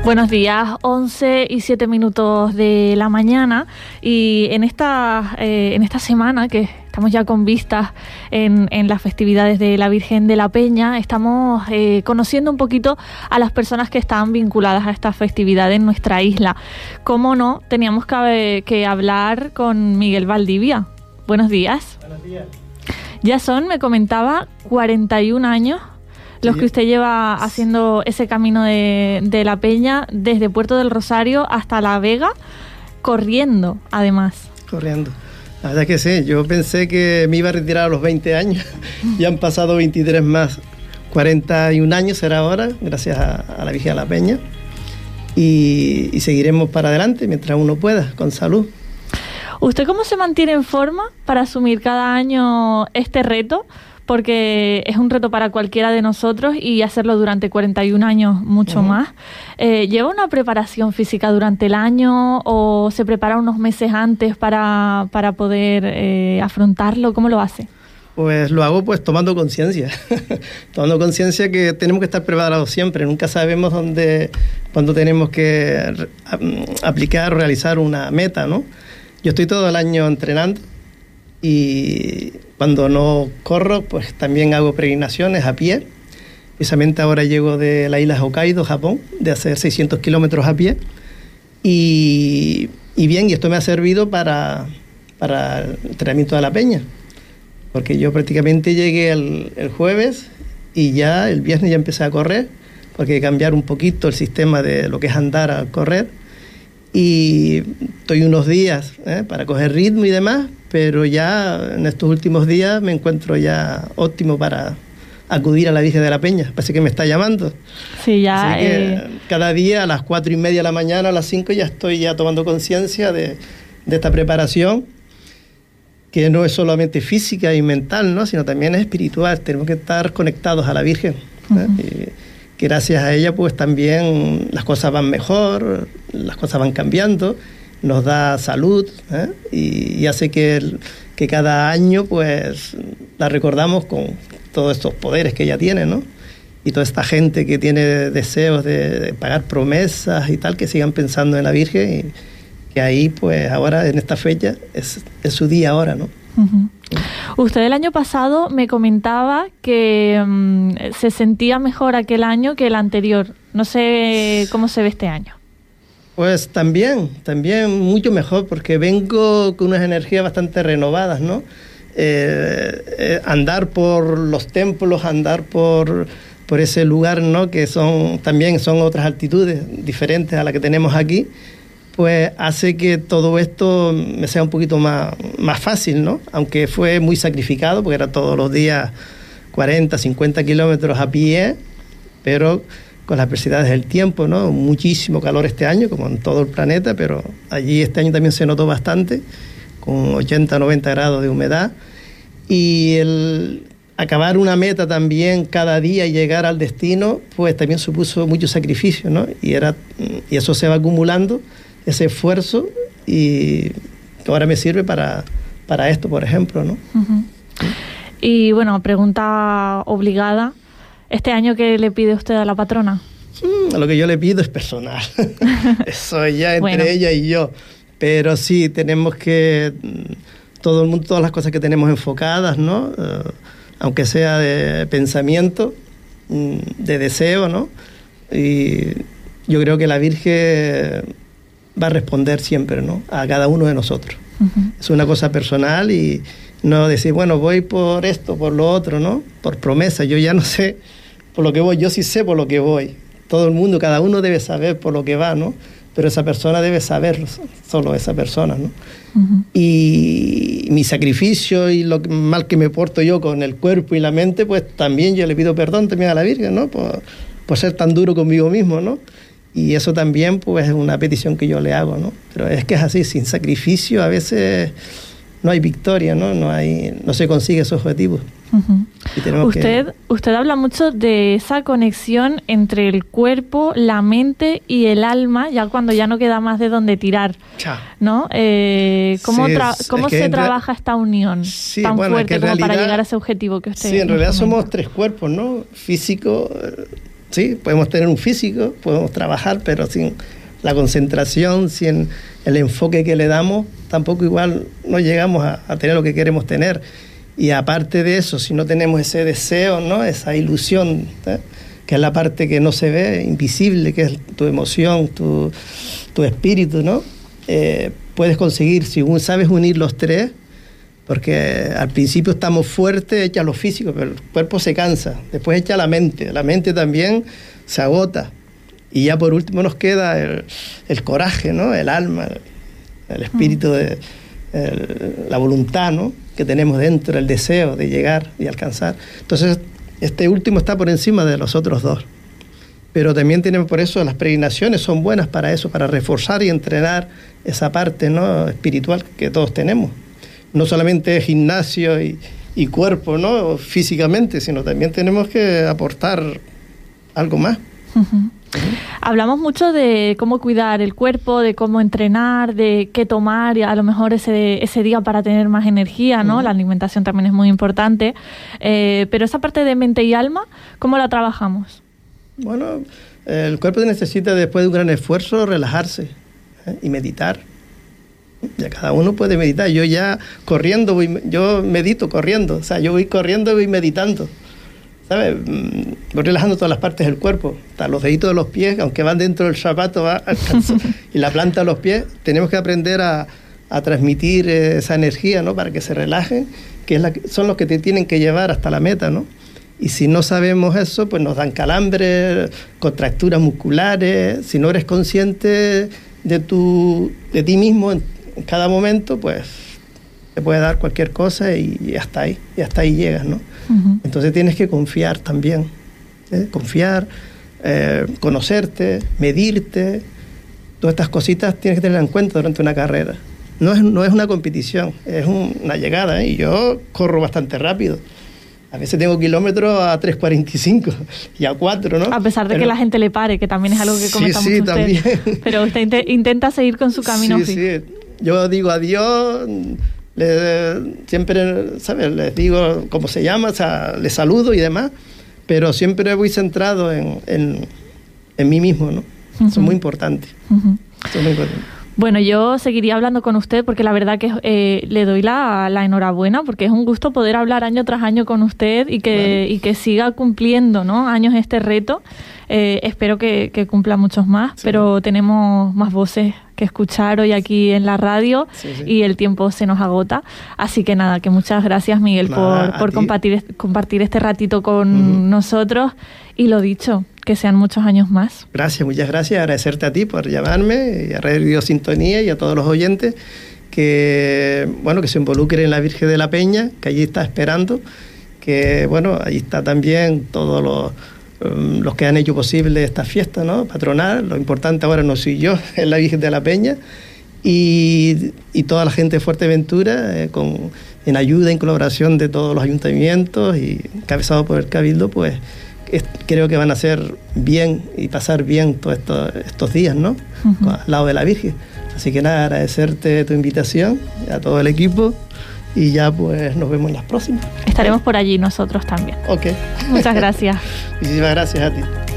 Buenos días, 11:07 de la mañana, y en esta semana que estamos ya con vistas en las festividades de la Virgen de la Peña, estamos conociendo un poquito a las personas que están vinculadas a esta festividad en nuestra isla. Cómo no, teníamos que hablar con Miguel Valdivia. Buenos días. Buenos días. Ya son, me comentaba, 41 años los que usted lleva haciendo ese camino de la Peña desde Puerto del Rosario hasta La Vega, corriendo, además. Corriendo. La verdad que sí, yo pensé que me iba a retirar a los 20 años. Ya han pasado 23 más. 41 años será ahora, gracias a la Virgen de la Peña. Y seguiremos para adelante mientras uno pueda, con salud. ¿Usted cómo se mantiene en forma para asumir cada año este reto? Porque es un reto para cualquiera de nosotros, y hacerlo durante 41 años mucho más. ¿Lleva una preparación física durante el año o se prepara unos meses antes para poder afrontarlo? ¿Cómo lo hace? Pues lo hago pues tomando conciencia. Tomando conciencia que tenemos que estar preparados siempre. Nunca sabemos cuándo tenemos que aplicar o realizar una meta, ¿no? Yo estoy todo el año entrenando, y cuando no corro, pues también hago peregrinaciones a pie. Precisamente ahora llego de la isla Hokkaido, Japón, de hacer 600 kilómetros a pie. Y esto me ha servido para el entrenamiento de la Peña. Porque yo prácticamente llegué el jueves y ya el viernes ya empecé a correr, porque hay que cambiar un poquito el sistema de lo que es andar a correr. Y estoy unos días para coger ritmo y demás, pero ya en estos últimos días me encuentro ya óptimo para acudir a la Virgen de la Peña. Parece que me está llamando. Sí, ya. Así que cada día a las 4:30 de la mañana, a las 5 ya estoy ya tomando conciencia de esta preparación, que no es solamente física y mental, ¿no?, sino también es espiritual. Tenemos que estar conectados a la Virgen. Y gracias a ella pues también las cosas van mejor, las cosas van cambiando, nos da salud, y hace que cada año pues la recordamos con todos estos poderes que ella tiene, ¿no? Y toda esta gente que tiene deseos de pagar promesas y tal, que sigan pensando en la Virgen, y que ahí pues ahora en esta fecha es su día ahora, ¿no? Usted el año pasado me comentaba que se sentía mejor aquel año que el anterior. No sé cómo se ve este año. Pues también mucho mejor, porque vengo con unas energías bastante renovadas, ¿no? Andar por los templos, andar por ese lugar, ¿no?, que también son otras altitudes diferentes a las que tenemos aquí, pues hace que todo esto me sea un poquito más fácil, ¿no? Aunque fue muy sacrificado, porque era todos los días 40, 50 kilómetros a pie, pero con las adversidades del tiempo, ¿no? Muchísimo calor este año, como en todo el planeta, pero allí este año también se notó bastante, con 80, 90 grados de humedad. Y el acabar una meta también cada día y llegar al destino, pues también supuso mucho sacrificio, ¿no? Y eso se va acumulando, ese esfuerzo, y que ahora me sirve para esto, por ejemplo, ¿no? Y bueno, pregunta obligada. ¿Este año qué le pide usted a la patrona? Lo que yo le pido es personal. Eso ya entre ella y yo. Pero sí, tenemos que... todo el mundo, todas las cosas que tenemos enfocadas, ¿no? Aunque sea de pensamiento, de deseo, ¿no? Y yo creo que la Virgen va a responder siempre, ¿no?, a cada uno de nosotros. Es una cosa personal, y no decir, bueno, voy por esto, por lo otro, ¿no? Por promesa. Yo ya no sé por lo que voy, yo sí sé por lo que voy. Todo el mundo, cada uno debe saber por lo que va, ¿no? Pero esa persona debe saberlo, solo esa persona, ¿no? Y mi sacrificio y lo mal que me porto yo con el cuerpo y la mente, pues también yo le pido perdón también a la Virgen, ¿no? Por ser tan duro conmigo mismo, ¿no? Y eso también pues es una petición que yo le hago, ¿no? Pero es que es así, sin sacrificio a veces no hay victoria, ¿no? No se consigue esos objetivos. Usted habla mucho de esa conexión entre el cuerpo, la mente y el alma, ya cuando ya no queda más de dónde tirar, ¿no? ¿Cómo se trabaja esta unión tan fuerte como para llegar a ese objetivo que usted... Sí, en realidad somos tres cuerpos, ¿no? Físico, sí, podemos tener un físico, podemos trabajar, pero sin la concentración, sin el enfoque que le damos, tampoco igual no llegamos a tener lo que queremos tener. Y aparte de eso, si no tenemos ese deseo, ¿no? Esa ilusión, que es la parte que no se ve, invisible, que es tu emoción, tu espíritu, ¿no? Puedes conseguir, si sabes unir los tres, porque al principio estamos fuertes, echa lo físico, pero el cuerpo se cansa. Después echa la mente también se agota. Y ya por último nos queda el coraje, ¿no? El alma, el espíritu, la voluntad, ¿no? Que tenemos dentro, el deseo de llegar y alcanzar. Entonces, este último está por encima de los otros dos. Pero también tenemos, por eso las peregrinaciones son buenas para eso, para reforzar y entrenar esa parte, ¿no? Espiritual que todos tenemos. No solamente gimnasio y cuerpo, ¿no? Físicamente, sino también tenemos que aportar algo más. Hablamos mucho de cómo cuidar el cuerpo, de cómo entrenar, de qué tomar, y a lo mejor ese día para tener más energía, ¿no? La alimentación también es muy importante. Pero esa parte de mente y alma, ¿cómo la trabajamos? Bueno, el cuerpo necesita, después de un gran esfuerzo, relajarse y meditar. Ya cada uno puede meditar. Yo ya corriendo, yo medito corriendo. O sea, yo voy corriendo y voy meditando. ¿Sabes? Voy relajando todas las partes del cuerpo. Hasta los deditos de los pies, aunque van dentro del zapato, y la planta de los pies. Tenemos que aprender a transmitir esa energía, ¿no? Para que se relajen, que son los que te tienen que llevar hasta la meta, ¿no? Y si no sabemos eso, pues nos dan calambres, contracturas musculares. Si no eres consciente de ti mismo en cada momento, pues te puede dar cualquier cosa y hasta ahí llegas, ¿no? Entonces tienes que confiar también, confiar, conocerte, medirte, todas estas cositas tienes que tener en cuenta durante una carrera. No es una competición, es una llegada, y yo corro bastante rápido. A veces tengo kilómetros a 3:45 y a 4, ¿no? A pesar de que la gente le pare, que también es algo que comentamos usted. También. Pero usted intenta seguir con su camino fijo. Sí. Yo digo adiós, siempre, ¿sabes? Les digo cómo se llama, o sea, les saludo y demás, pero siempre voy centrado en mí mismo, ¿no? Eso es muy importante. Eso es muy importante. Bueno, yo seguiría hablando con usted porque la verdad que le doy la enhorabuena, porque es un gusto poder hablar año tras año con usted y que siga cumpliendo, ¿no? Años este reto. Espero que cumpla muchos más, pero tenemos más voces que escuchar hoy aquí en la radio y el tiempo se nos agota. Así que nada, que muchas gracias, Miguel, por compartir este ratito con nosotros, y lo dicho, que sean muchos años más. Gracias, muchas gracias. Agradecerte a ti por llamarme, y a Radio Sintonía y a todos los oyentes que se involucren en la Virgen de la Peña, que allí está esperando, que allí está también todos los que han hecho posible esta fiesta, ¿no? Patronal. Lo importante ahora no soy yo, es la Virgen de la Peña, y toda la gente de Fuerteventura, en ayuda, en colaboración de todos los ayuntamientos y encabezado por el Cabildo, pues creo que van a hacer bien y pasar bien todos estos días, ¿no? Al lado de la Virgen. Así que nada, agradecerte tu invitación a todo el equipo, y ya pues nos vemos en las próximas. Estaremos por allí nosotros también. Ok. Muchas gracias. Muchísimas gracias a ti.